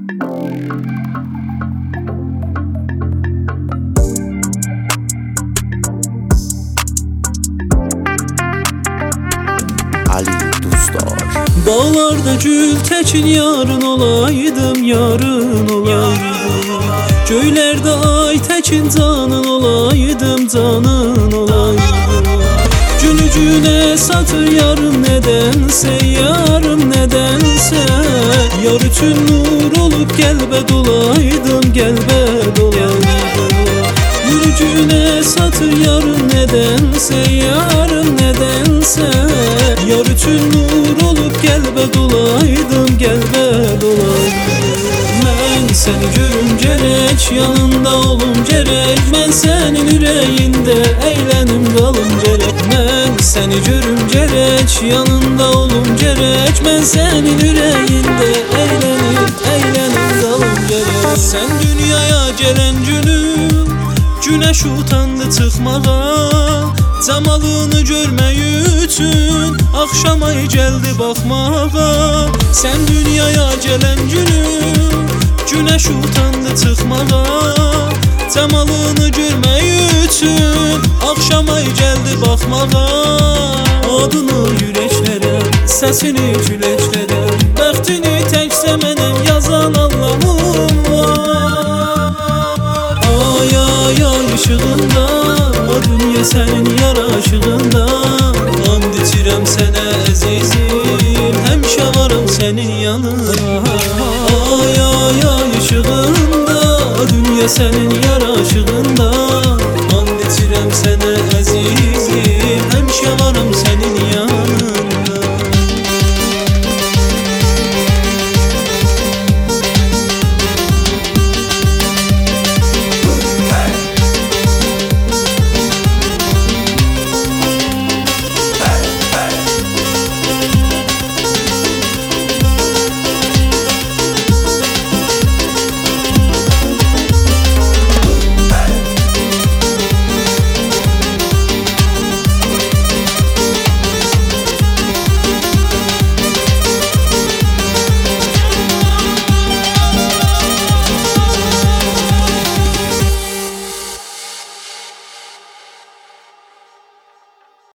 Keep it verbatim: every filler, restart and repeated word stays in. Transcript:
Ali Dustar. Dağlarda gül tekin yarın olaydım, yarın olaydım. Göylerde ay tekin canın olaydım, canın olaydım. Günü güne satır yarım nedense, yarım nedense. Yar üçün nur olup gelbe dolaydım, gelbe dolaydım. Günü güne satır yarım nedense, yarım nedense. Yar üçün nur olup gelbe dolaydım, gelbe dolaydım. Ben seni görüm gerek, yanında olum gerek. Ben senin yüreğinde eğlenim qalım gerek. Ben seni görüm gerek, yanında olum gerek. Ben senin yüreğinde eğlenim, eğlenim qalım gerek. Sen dünyaya gelen günüm güneş utandı çıxmağa. Camalını görmək üçün axşam ay gəldi baxmağa. Sen dünyaya gelen günüm güneş utandı çıxmağa. Camalını görmək üçün axşam ay gəldi baxmağa. Adını yüreklərə, səsini küləklərə, bəxtini təkcə mənəm yazan Allahım var. Ay ay ay ışığında, dünya sənin yaraşığında. And içirəm sənə əzizim, həmişə varım sənin yanında. Ay ay ay ışığında, dünya sənin yaraşığında. And içirəm sənə